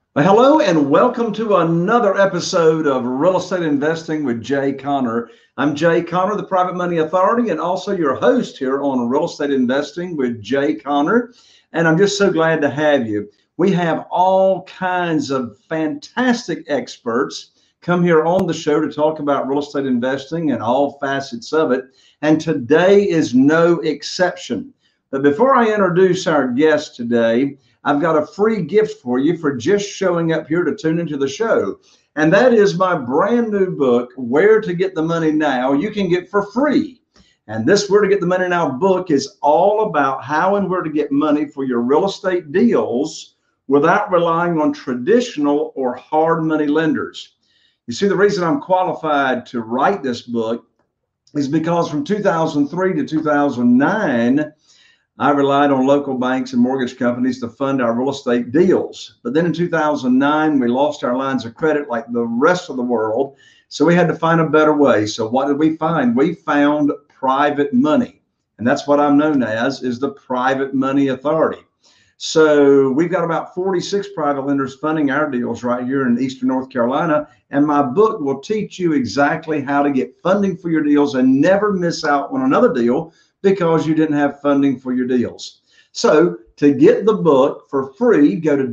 Well, hello and welcome to another episode of Real Estate Investing with Jay Conner. I'm Jay Conner, the Private Money Authority, and also your host here on Real Estate Investing with Jay Conner. And I'm just so glad to have you. We have all kinds of fantastic experts come here on the show to talk about real estate investing and all facets of it. And today is no exception. But before I introduce our guest today, I've got a free gift for you for just showing up here to tune into the show. And that is my brand new book, Where to Get the Money Now, you can get for free. And this Where to Get the Money Now book is all about how and where to get money for your real estate deals without relying on traditional or hard money lenders. You see, the reason I'm qualified to write this book is because from 2003 to 2009, I relied on local banks and mortgage companies to fund our real estate deals. But then in 2009, we lost our lines of credit like the rest of the world. So we had to find a better way. So what did we find? We found private money. And that's what I'm known as, is the Private Money Authority. So we've got about 46 private lenders funding our deals right here in Eastern North Carolina. And my book will teach you exactly how to get funding for your deals and never miss out on another deal because you didn't have funding for your deals. So to get the book for free, go to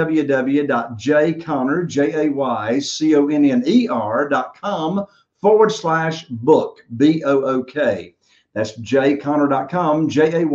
www.jayconner.com/book, B-O-O-K. That's jayconner.com,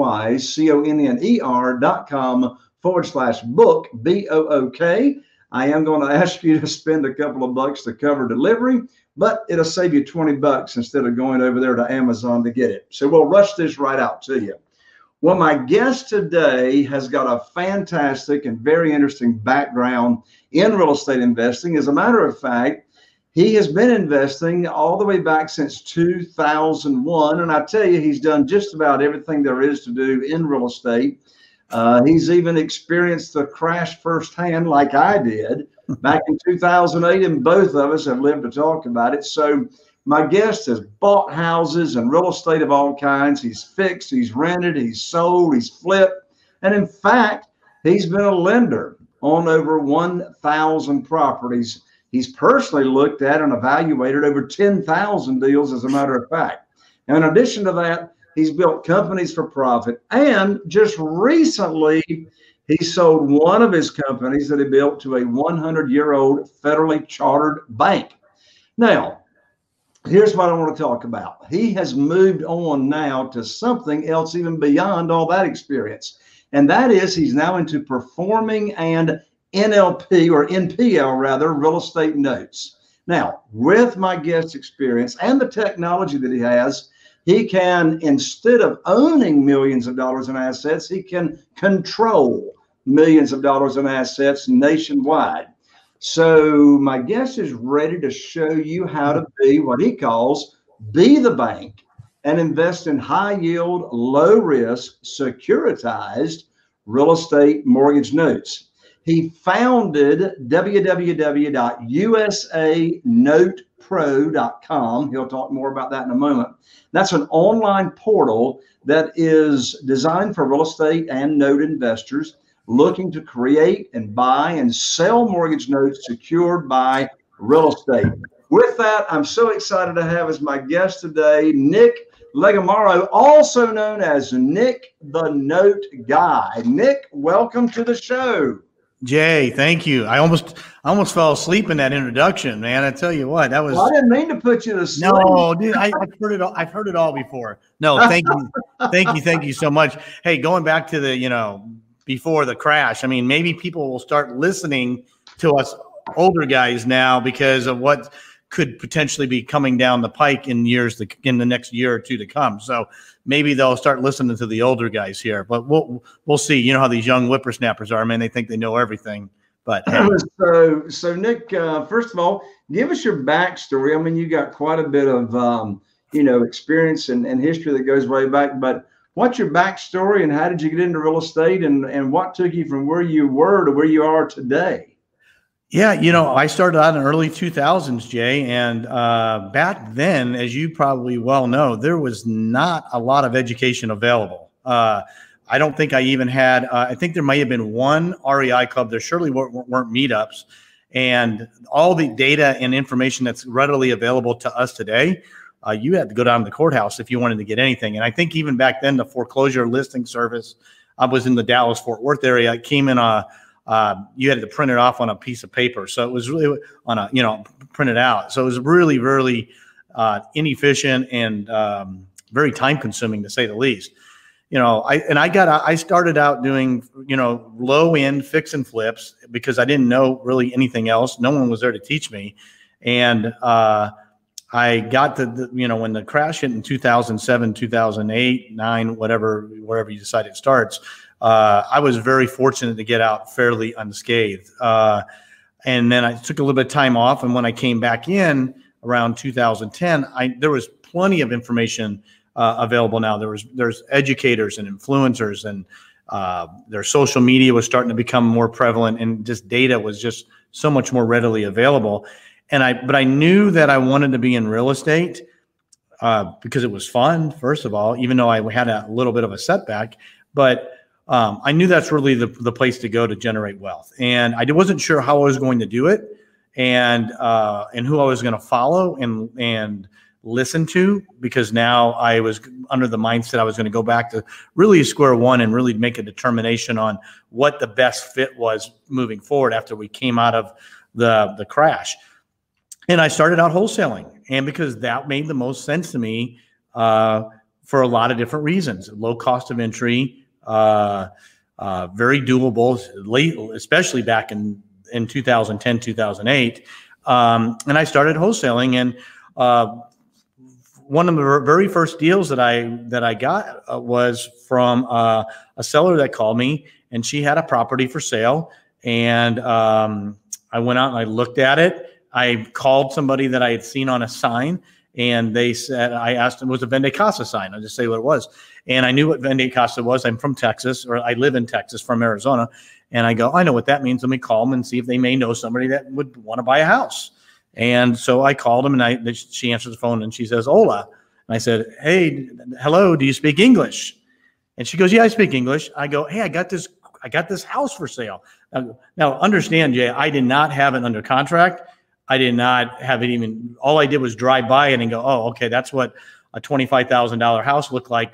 jayconner.com/book, B-O-O-K. I am going to ask you to spend a couple of bucks to cover delivery, but it'll save you 20 bucks instead of going over there to Amazon to get it. So we'll rush this right out to you. Well, my guest today has got a fantastic and very interesting background in real estate investing. As a matter of fact, he has been investing all the way back since 2001. And I tell you, he's done just about everything there is to do in real estate. He's even experienced the crash firsthand like I did back in 2008, and both of us have lived to talk about it. So my guest has bought houses and real estate of all kinds. He's fixed, he's rented, he's sold, he's flipped. And in fact, he's been a lender on over 1,000 properties. He's personally looked at and evaluated over 10,000 deals, as a matter of fact. Now, in addition to that, he's built companies for profit. And just recently, he sold one of his companies that he built to a 100-year-old federally chartered bank. Now, here's what I want to talk about. He has moved on now to something else even beyond all that experience. And that is he's now into performing and NLP, or NPL rather, real estate notes. Now, with my guest's experience and the technology that he has, he can, instead of owning millions of dollars in assets, he can control millions of dollars in assets nationwide. So my guest is ready to show you how to be what he calls be the bank and invest in high yield, low risk, securitized real estate mortgage notes. He founded www.usanotepro.com. He'll talk more about that in a moment. That's an online portal that is designed for real estate and note investors looking to create and buy and sell mortgage notes secured by real estate. With that, I'm so excited to have as my guest today, Nick Legamaro, also known as Nick the Note Guy. Nick, welcome to the show. Jay, thank you. I almost fell asleep in that introduction, man. I tell you what, that was. Well, I didn't mean to put you to sleep. No, dude, I've heard it all. I've heard it all before. No, thank you, thank you so much. Hey, going back to the, before the crash. I mean, maybe people will start listening to us older guys now because of what could potentially be coming down the pike in the next year or two to come. So maybe they'll start listening to the older guys here, but we'll see. You know how these young whippersnappers are, man. They think they know everything. But hey. So Nick, first of all, give us your backstory. I mean, you got quite a bit of experience and history that goes way back. But what's your backstory, and how did you get into real estate, and what took you from where you were to where you are today? Yeah, I started out in the early 2000s, Jay, and back then, as you probably well know, there was not a lot of education available. I don't think I even had, I think there might have been one REI club. There surely weren't meetups. And all the data and information that's readily available to us today, you had to go down to the courthouse if you wanted to get anything. And I think even back then, the foreclosure listing service, I was in the Dallas-Fort Worth area. It came in you had to print it off on a piece of paper. So it was really on a, printed out. So it was really, really inefficient and very time consuming, to say the least. I started out doing, low end fix and flips because I didn't know really anything else. No one was there to teach me. And I got to, when the crash hit in 2007, 2008, 9, wherever you decide it starts, I was very fortunate to get out fairly unscathed. And then I took a little bit of time off. And when I came back in around 2010, there was plenty of information available now. There's educators and influencers, and their social media was starting to become more prevalent, and just data was just so much more readily available. But I knew that I wanted to be in real estate because it was fun, first of all, even though I had a little bit of a setback. But I knew that's really the place to go to generate wealth. And I wasn't sure how I was going to do it, and who I was going to follow and listen to, because now I was under the mindset I was going to go back to really square one and really make a determination on what the best fit was moving forward after we came out of the crash. And I started out wholesaling, and because that made the most sense to me for a lot of different reasons. Low cost of entry, very doable, especially back in 2010, 2008. And I started wholesaling, and one of the very first deals that I got was from a seller that called me, and she had a property for sale. And I went out and I looked at it. I called somebody that I had seen on a sign, and they said, I asked them, it was a Vende Casa sign. I'll just say what it was. And I knew what Vende Casa was. I'm from Texas, or I live in Texas from Arizona. And I go, I know what that means. Let me call them and see if they may know somebody that would want to buy a house. And so I called them, and she answers the phone, and she says, "Hola." And I said, "Hey, hello, do you speak English?" And she goes, "Yeah, I speak English." I go, "Hey, I got this house for sale." Now understand, Jay, I did not have it under contract. I did not have it even, all I did was drive by it and go, "Oh, okay, that's what a $25,000 house looked like,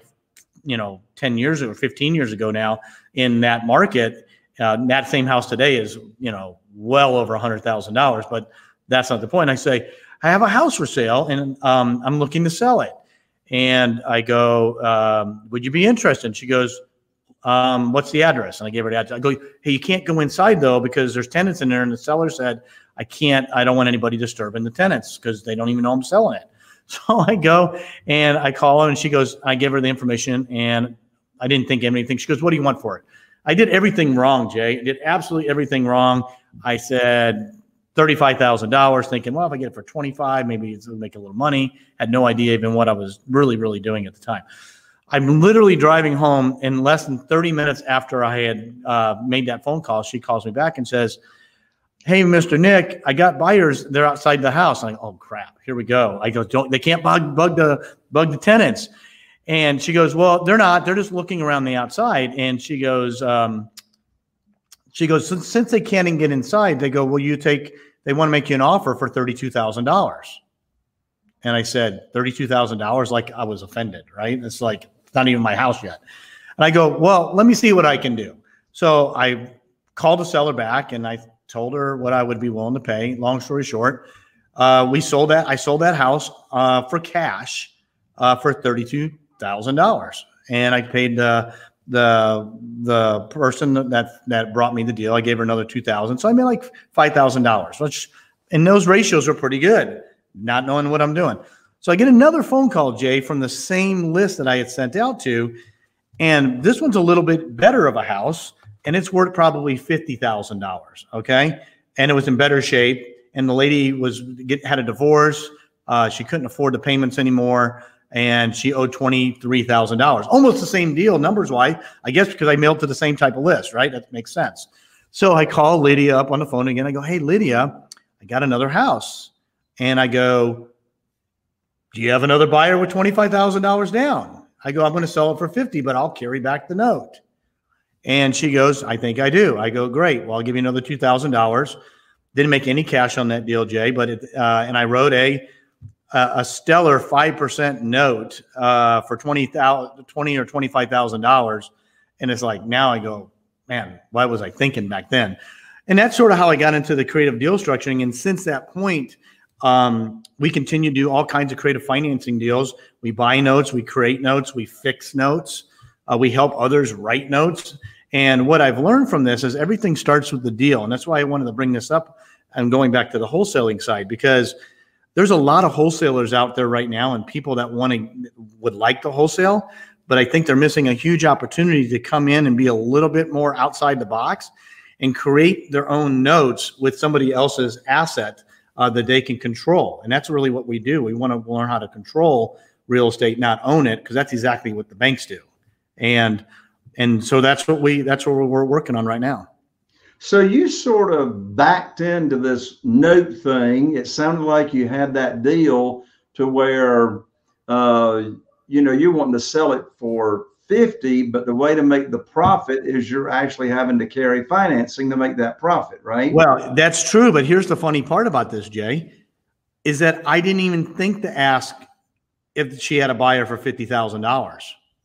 10 years ago, 15 years ago now in that market." That same house today is, well over $100,000, but that's not the point. I say, "I have a house for sale, and I'm looking to sell it." And I go, "Would you be interested?" And she goes, "What's the address?" And I gave her the address. I go, "Hey, you can't go inside though, because there's tenants in there." And the seller said, I don't want anybody disturbing the tenants because they don't even know I'm selling it." So I go and I call her, and she goes, I give her the information, and I didn't think anything. She goes, "What do you want for it?" I did everything wrong, Jay. I did absolutely everything wrong. I said $35,000, thinking, well, if I get it for 25, maybe it'll make a little money. Had no idea even what I was really, really doing at the time. I'm literally driving home, in less than 30 minutes after I had made that phone call. She calls me back and says, "Hey, Mr. Nick, I got buyers. They're outside the house." I'm like, "Oh crap, here we go." I go, "They can't bug the tenants." And she goes, "Well, they're not. They're just looking around the outside." And she goes, since they can't even get inside, they go, they want to make you an offer for $32,000. And I said, $32,000? Like I was offended, right? It's like, it's not even my house yet. And I go, "Well, let me see what I can do." So I called the seller back, and I told her what I would be willing to pay. Long story short, I sold that house for cash for $32,000. And I paid the person that brought me the deal. I gave her another $2,000. So I made like $5,000, which, and those ratios are pretty good, not knowing what I'm doing. So I get another phone call, Jay, from the same list that I had sent out to. And this one's a little bit better of a house, and it's worth probably $50,000. Okay. And it was in better shape. And the lady had a divorce. She couldn't afford the payments anymore. And she owed $23,000. Almost the same deal numbers wise, I guess, because I mailed to the same type of list, right? That makes sense. So I call Lydia up on the phone again. I go, "Hey, Lydia, I got another house." And I go, "Do you have another buyer with $25,000 down?" I go, "I'm going to sell it for 50, but I'll carry back the note." And she goes, I think I do. I go, great. Well, I'll give you another $2,000. Didn't make any cash on that deal, Jay, but and I wrote a stellar 5% note for $20,000 or $25,000. And it's like, now I go, man, why was I thinking back then? And that's sort of how I got into the creative deal structuring. And since that point, we continue to do all kinds of creative financing deals. We buy notes, we create notes, we fix notes, we help others write notes. And what I've learned from this is everything starts with the deal. And that's why I wanted to bring this up and going back to the wholesaling side, because there's a lot of wholesalers out there right now and people that would like to wholesale, but I think they're missing a huge opportunity to come in and be a little bit more outside the box and create their own notes with somebody else's asset that they can control. And that's really what we do. We want to learn how to control real estate, not own it, because that's exactly what the banks do. And so that's what we're working on right now. So you sort of backed into this note thing. It sounded like you had that deal to where, you're wanting to sell it for 50, but the way to make the profit is you're actually having to carry financing to make that profit, right? Well, that's true. But here's the funny part about this, Jay, is that I didn't even think to ask if she had a buyer for $50,000.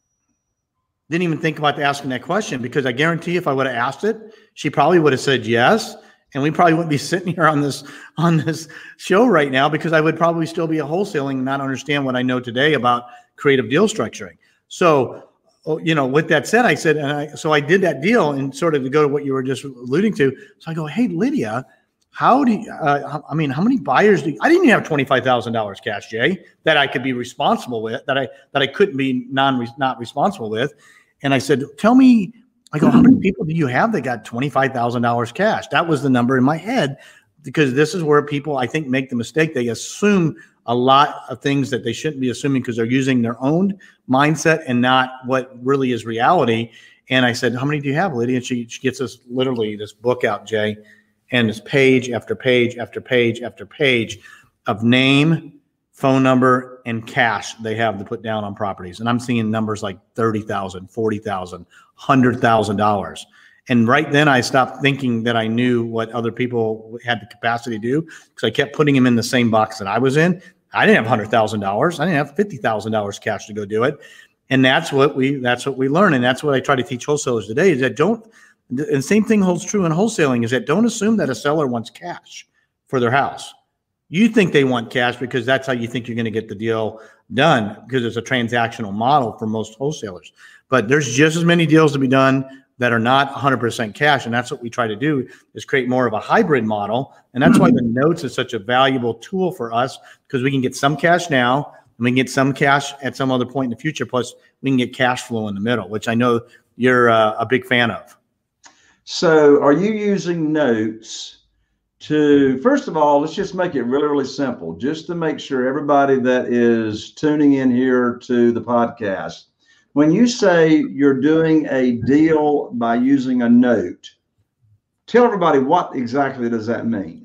Didn't even think about asking that question, because I guarantee if I would have asked it, she probably would have said yes. And we probably wouldn't be sitting here on this show right now, because I would probably still be a wholesaling and not understand what I know today about creative deal structuring. So, with that said, I said, so I did that deal, and sort of to go to what you were just alluding to. So I go, hey, Lydia, how many buyers I didn't even have $25,000 cash, Jay, that I could be responsible with, that I couldn't be not responsible with. And I said, tell me, I go, how many people do you have that got $25,000 cash? That was the number in my head, because this is where people, I think, make the mistake. They assume a lot of things that they shouldn't be assuming, because they're using their own mindset and not what really is reality. And I said, how many do you have, Lydia? And she gets us literally this book out, Jay, and it's page after page after page after page of name, phone number, and cash they have to put down on properties. And I'm seeing numbers like $30,000, $40,000, $100,000. And right then I stopped thinking that I knew what other people had the capacity to do, because I kept putting them in the same box that I was in. I didn't have $100,000. I didn't have $50,000 cash to go do it. And that's what we learn. And that's what I try to teach wholesalers today, is that and the same thing holds true in wholesaling, is that don't assume that a seller wants cash for their house. You think they want cash because that's how you think you're going to get the deal done, because it's a transactional model for most wholesalers. But there's just as many deals to be done that are not 100% cash. And that's what we try to do, is create more of a hybrid model. And that's why the notes is such a valuable tool for us, because we can get some cash now and we can get some cash at some other point in the future. Plus we can get cash flow in the middle, which I know you're a big fan of. So are you using notes to, first of all, let's just make it really, really simple, just to make sure everybody that is tuning in here to the podcast, when you say you're doing a deal by using a note, tell everybody, what exactly does that mean?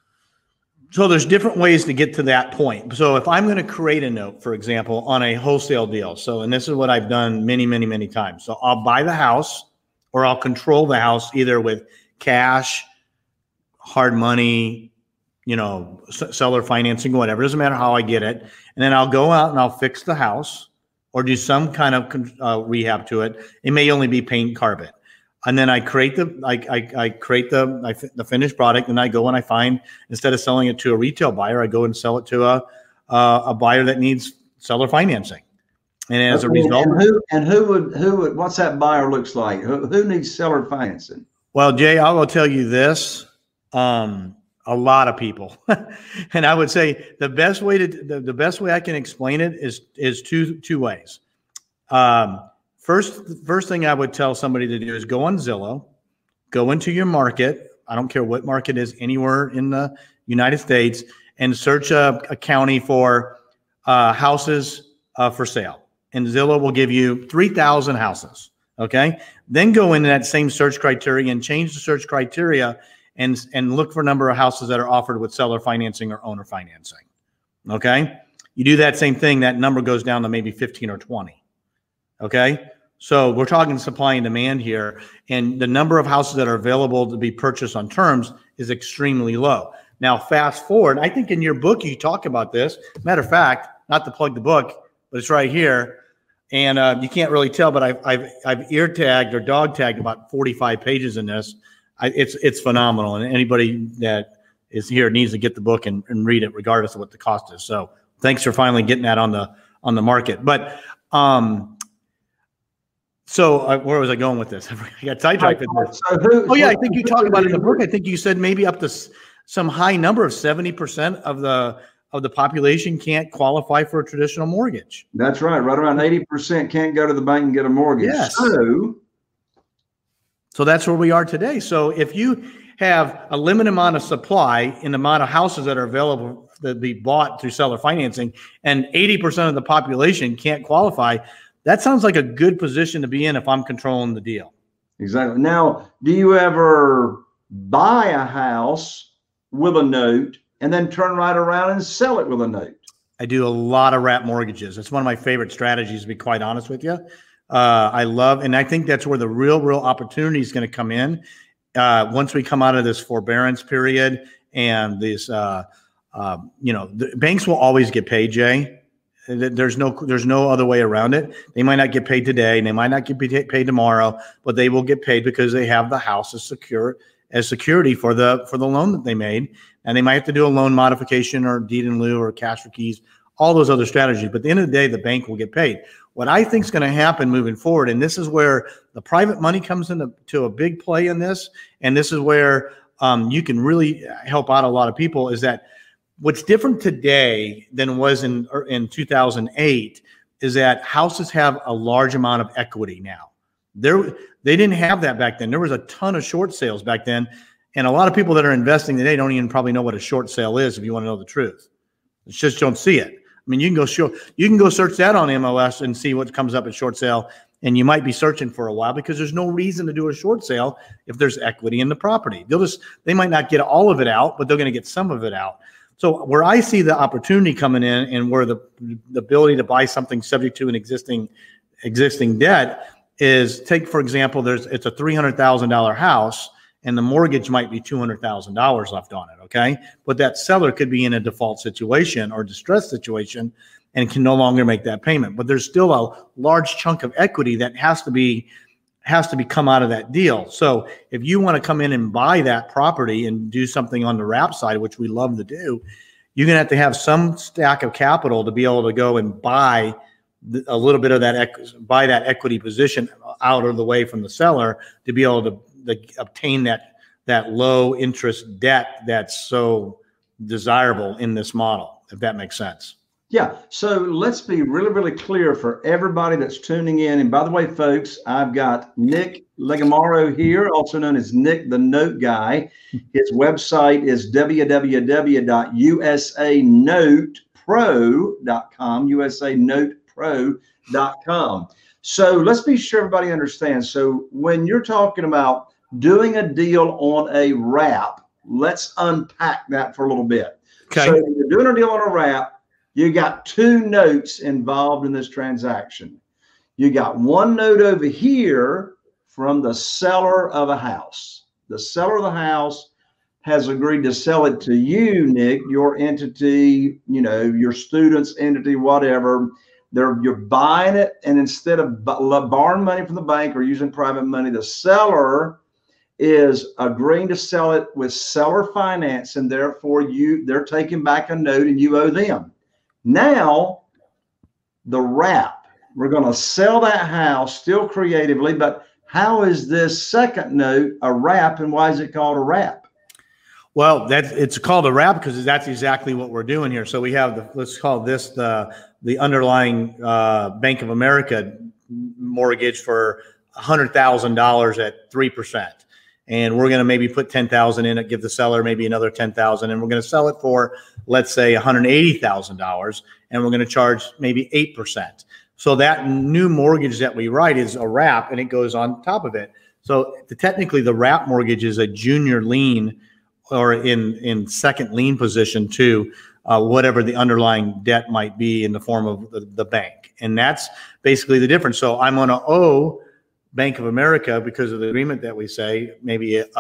So there's different ways to get to that point. So if I'm going to create a note, for example, on a wholesale deal, and this is what I've done many, many, many times. So I'll buy the house, or I'll control the house either with cash, hard money, seller financing, whatever. It doesn't matter how I get it. And then I'll go out and I'll fix the house or do some kind of rehab to it. It may only be paint, carpet. And then I create the finished product, and I go and I find, instead of selling it to a retail buyer, I go and sell it to a buyer that needs seller financing. And as a result, who would what's that buyer looks like? Who needs seller financing? Well, Jay, I will tell you this. A lot of people. And I would say the best way I can explain it is two ways. First thing I would tell somebody to do is go on Zillow, go into your market. I don't care what market is anywhere in the United States, and search a county for houses for sale. And Zillow will give you 3,000 houses. Okay. Then go into that same search criteria and change the search criteria and look for a number of houses that are offered with seller financing or owner financing. Okay. You do that same thing, that number goes down to maybe 15 or 20. Okay. So we're talking supply and demand here, and the number of houses that are available to be purchased on terms is extremely low. Now, fast forward, I think in your book you talk about this. Matter of fact, not to plug the book, but it's right here, and you can't really tell, but I've ear tagged or dog tagged about 45 pages in this. It's phenomenal, and anybody that is here needs to get the book and read it, regardless of what the cost is. So thanks for finally getting that on the market. But where was I going with this? I got sidetracked with this. I think you talk about it in the book. I think you said maybe up to some high number of 70% of the population can't qualify for a traditional mortgage. That's right. Right around 80% can't go to the bank and get a mortgage. Yes. So that's where we are today. So if you have a limited amount of supply in the amount of houses that are available to be bought through seller financing, and 80% of the population can't qualify, that sounds like a good position to be in if I'm controlling the deal. Exactly. Now, do you ever buy a house with a note and then turn right around and sell it with a note? I do a lot of wrap mortgages. It's one of my favorite strategies, to be quite honest with you. I love, and I think that's where the real opportunity is going to come in once we come out of this forbearance period. And this, the banks will always get paid, Jay. There's no other way around it. They might not get paid today, and they might not get paid tomorrow, but they will get paid because they have the house as security for the loan that they made. And they might have to do a loan modification or deed in lieu or cash for keys, all those other strategies. But at the end of the day, the bank will get paid. What I think is going to happen moving forward, and this is where the private money comes into a big play in this, and this is where you can really help out a lot of people, is that what's different today than was in 2008 is that houses have a large amount of equity now. They didn't have that back then. There was a ton of short sales back then, and a lot of people that are investing today don't even probably know what a short sale is, if you want to know the truth. It's just don't see it. I mean, you can go search that on MLS and see what comes up at short sale, and you might be searching for a while because there's no reason to do a short sale if there's equity in the property. They might not get all of it out, but they're going to get some of it out. So where I see the opportunity coming in, and where the ability to buy something subject to an existing debt is, take, for example, it's a $300,000 house, and the mortgage might be $200,000 left on it, okay? But that seller could be in a default situation or distress situation and can no longer make that payment. But there's still a large chunk of equity that has to come out of that deal. So if you want to come in and buy that property and do something on the wrap side, which we love to do, you're going to have some stack of capital to be able to go and buy a little bit of buy that equity position out of the way from the seller to be able to obtain that low interest debt that's so desirable in this model, if that makes sense. Yeah. So let's be really, really clear for everybody that's tuning in. And by the way, folks, I've got Nick Legamaro here, also known as Nick the Note Guy. His website is www.usanotepro.com, usanotepro.com. So let's be sure everybody understands. So when you're talking about doing a deal on a wrap, let's unpack that for a little bit. Okay. So when you're doing a deal on a wrap, you got two notes involved in this transaction. You got one note over here from the seller of a house. The seller of the house has agreed to sell it to you, Nick, your entity, your student's entity, whatever. You're buying it, and instead of borrowing money from the bank or using private money, the seller is agreeing to sell it with seller finance, and therefore they're taking back a note and you owe them. Now, the wrap, we're going to sell that house still creatively, but how is this second note a wrap, and why is it called a wrap? Well, it's called a wrap because that's exactly what we're doing here. So we have let's call this the underlying Bank of America mortgage for $100,000 at 3%. And we're going to maybe put $10,000 in it, give the seller maybe another $10,000, and we're going to sell it for, let's say, $180,000, and we're going to charge maybe 8%. So that new mortgage that we write is a wrap, and it goes on top of it. So technically, the wrap mortgage is a junior lien, or in second lien position to whatever the underlying debt might be in the form of the bank, and that's basically the difference. So I'm going to owe Bank of America, because of the agreement that we say, maybe 3%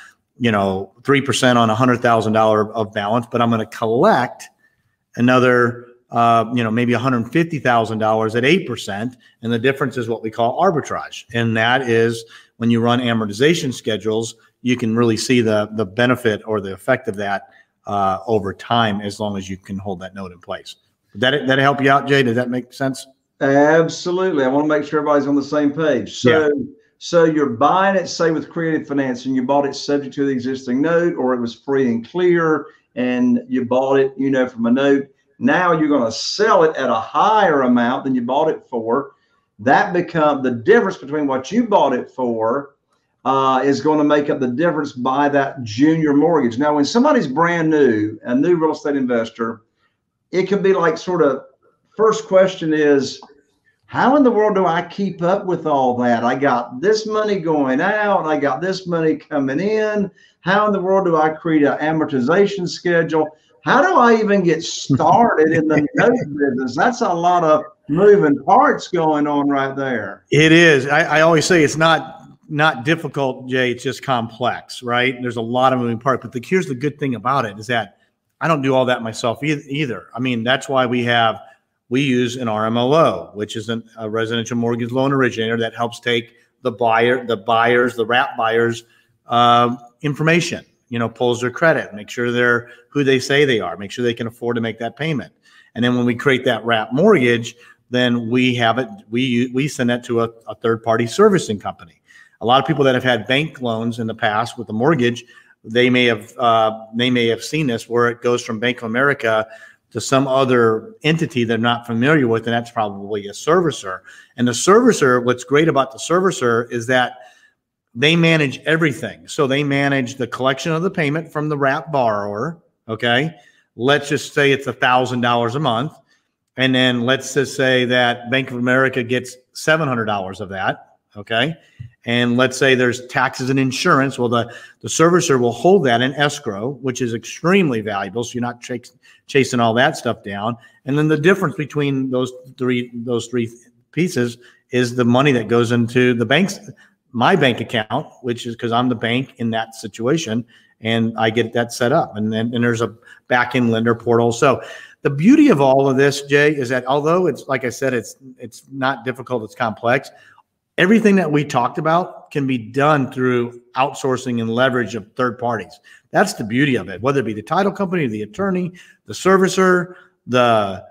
on $100,000 of balance, but I'm going to collect another maybe $150,000 at 8%. And the difference is what we call arbitrage. And that is when you run amortization schedules, you can really see the benefit or the effect of that over time, as long as you can hold that note in place. Did that help you out, Jay? Does that make sense? Absolutely. I want to make sure everybody's on the same page. So you're buying it, say with creative financing, you bought it subject to the existing note, or it was free and clear and you bought it, from a note. Now you're going to sell it at a higher amount than you bought it for. That becomes the difference between what you bought it for is going to make up the difference by that junior mortgage. Now, when somebody's brand new, a new real estate investor, it could be like sort of first question is, how in the world do I keep up with all that? I got this money going out. I got this money coming in. How in the world do I create an amortization schedule? How do I even get started in the note business? That's a lot of moving parts going on right there. It is. I always say it's not difficult, Jay. It's just complex, right? There's a lot of moving parts. But here's the good thing about it is that I don't do all that myself either. I mean, that's why we use an RMLO, which is a residential mortgage loan originator that helps take the wrap buyers information, pulls their credit, make sure they're who they say they are, make sure they can afford to make that payment. And then when we create that wrap mortgage, then we send that to a third-party servicing company. A lot of people that have had bank loans in the past with the mortgage, they may have seen this where it goes from Bank of America to some other entity they're not familiar with, and that's probably a servicer. And the servicer, what's great about the servicer is that they manage everything. So they manage the collection of the payment from the wrap borrower, okay? Let's just say it's $1,000 a month. And then let's just say that Bank of America gets $700 of that, okay? And let's say there's taxes and insurance. Well, the servicer will hold that in escrow, which is extremely valuable. So you're not chasing all that stuff down. And then the difference between those three pieces is the money that goes into my bank account, which is because I'm the bank in that situation, and I get that set up. And there's a back-end lender portal. So the beauty of all of this, Jay, is that although it's, like I said, it's not difficult, it's complex. Everything that we talked about can be done through outsourcing and leverage of third parties. That's the beauty of it, whether it be the title company, the attorney, the servicer, the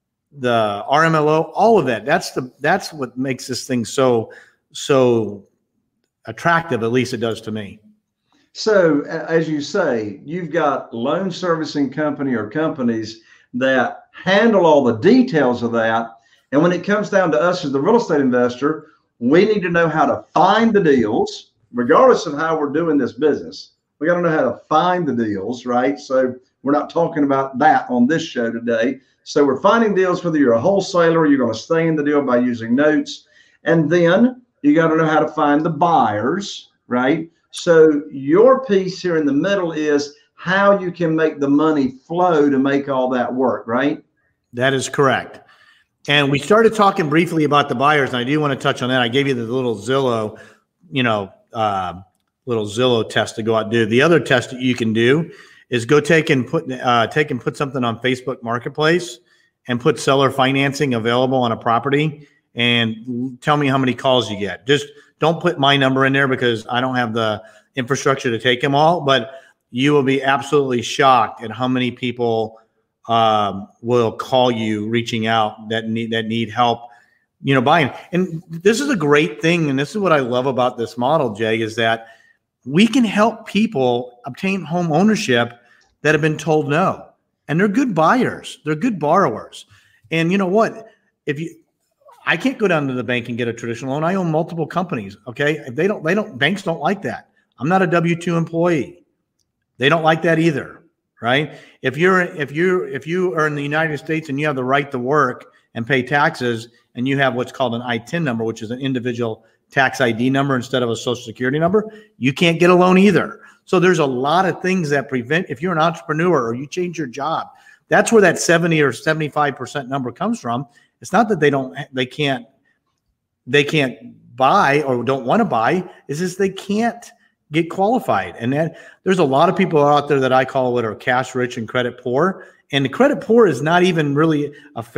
RMLO, all of that. That's what makes this thing so attractive, at least it does to me. So as you say, you've got loan servicing company or companies that handle all the details of that. And when it comes down to us as the real estate investor, we need to know how to find the deals, regardless of how we're doing this business. We got to know how to find the deals, right? So we're not talking about that on this show today. So we're finding deals, whether you're a wholesaler, you're going to stay in the deal by using notes. And then you got to know how to find the buyers, right? So your piece here in the middle is how you can make the money flow to make all that work, right? That is correct. And we started talking briefly about the buyers, and I do want to touch on that. I gave you the little Zillow, test to go out and do. The other test that you can do is go put something on Facebook Marketplace and put seller financing available on a property, and tell me how many calls you get. Just don't put my number in there because I don't have the infrastructure to take them all, but you will be absolutely shocked at how many people will call you reaching out that need help, buying. And this is a great thing. And this is what I love about this model, Jay, is that we can help people obtain home ownership that have been told no. And they're good buyers. They're good borrowers. And you know what? I can't go down to the bank and get a traditional loan. I own multiple companies. Okay. Banks don't like that. I'm not a W-2 employee. They don't like that either. Right? If you are in the United States and you have the right to work and pay taxes, and you have what's called an ITIN number, which is an individual tax ID number instead of a social security number, you can't get a loan either. So there's a lot of things that prevent, if you're an entrepreneur or you change your job, that's where that 70 or 75% number comes from. It's not that they can't buy or don't want to buy is they can't get qualified. And then there's a lot of people out there that I call what are cash rich and credit poor. And the credit poor is not even really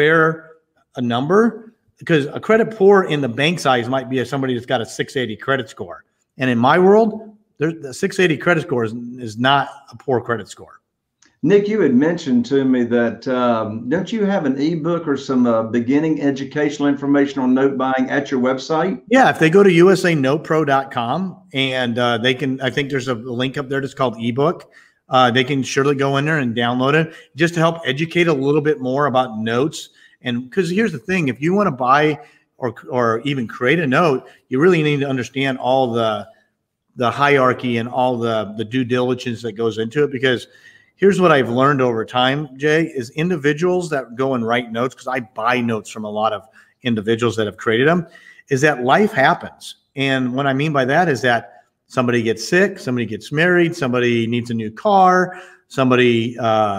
a number, because a credit poor in the bank size might be somebody that's got a 680 credit score. And in my world, the 680 credit score is not a poor credit score. Nick, you had mentioned to me that don't you have an ebook or some beginning educational information on note buying at your website? Yeah, if they go to usanotepro.com and they can, I think there's a link up there that's called ebook. They can surely go in there and download it just to help educate a little bit more about notes. And because here's the thing, if you want to buy or even create a note, you really need to understand all the hierarchy and all the due diligence that goes into it. Because here's what I've learned over time, Jay, is individuals that go and write notes, because I buy notes from a lot of individuals that have created them, is that life happens. And what I mean by that is that somebody gets sick, somebody gets married, somebody needs a new car, somebody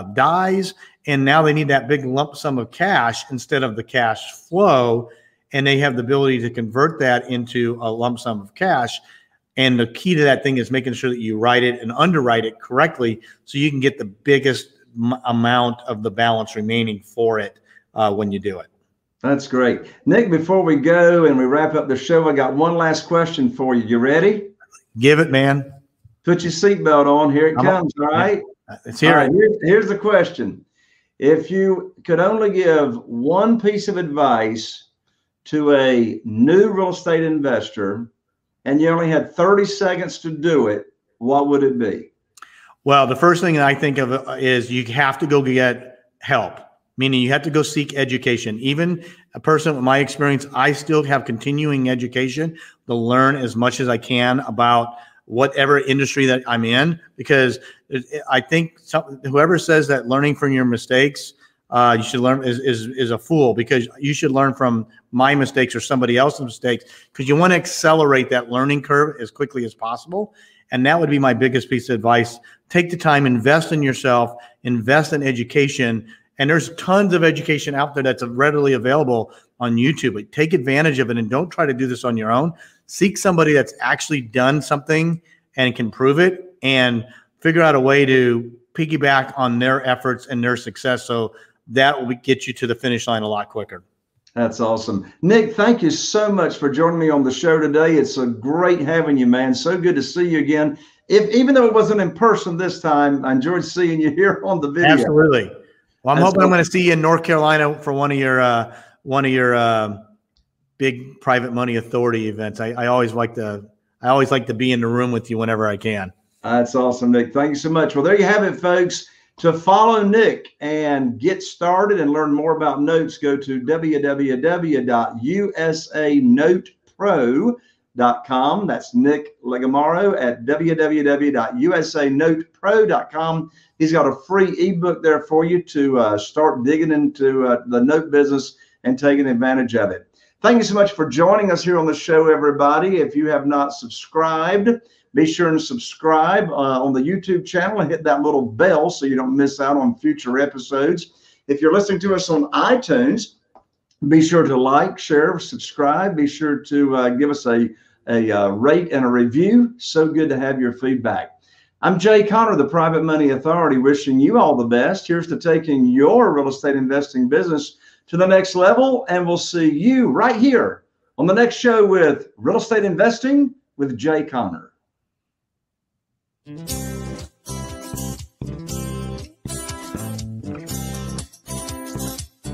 dies, and now they need that big lump sum of cash instead of the cash flow, and they have the ability to convert that into a lump sum of cash. And the key to that thing is making sure that you write it and underwrite it correctly so you can get the biggest amount of the balance remaining for it when you do it. That's great. Nick, before we go and we wrap up the show, I got one last question for you. You ready? Give it, man. Put your seatbelt on. Here it comes, all right? It's here. All right, here's the question. If you could only give one piece of advice to a new real estate investor, and you only had 30 seconds to do it, what would it be? Well, the first thing that I think of is you have to go get help, meaning you have to go seek education. Even a person with my experience, I still have continuing education to learn as much as I can about whatever industry that I'm in, because I think whoever says that learning from your mistakes you should learn is a fool, because you should learn from my mistakes or somebody else's mistakes, because you want to accelerate that learning curve as quickly as possible. And that would be my biggest piece of advice. Take the time, invest in yourself, invest in education. And there's tons of education out there that's readily available on YouTube. But take advantage of it and don't try to do this on your own. Seek somebody that's actually done something and can prove it, and figure out a way to piggyback on their efforts and their success. So that will get you to the finish line a lot quicker. That's awesome. Nick, thank you so much for joining me on the show today. It's a great having you, man. So good to see you again. Even though it wasn't in person this time, I enjoyed seeing you here on the video. Absolutely. Well, I'm hoping I'm going to see you in North Carolina for one of your big private money authority events. I always like to be in the room with you whenever I can. That's awesome, Nick. Thank you so much. Well, there you have it, folks. To follow Nick and get started and learn more about notes, go to www.usanotepro.com. That's Nick Legamaro at www.usanotepro.com. He's got a free ebook there for you to start digging into the note business and taking advantage of it. Thank you so much for joining us here on the show, everybody. If you have not subscribed, be sure and subscribe on the YouTube channel and hit that little bell so you don't miss out on future episodes. If you're listening to us on iTunes, be sure to like, share, subscribe. Be sure to give us a rate and a review. So good to have your feedback. I'm Jay Conner, the Private Money Authority, wishing you all the best. Here's to taking your real estate investing business to the next level, and we'll see you right here on the next show with Real Estate Investing with Jay Conner.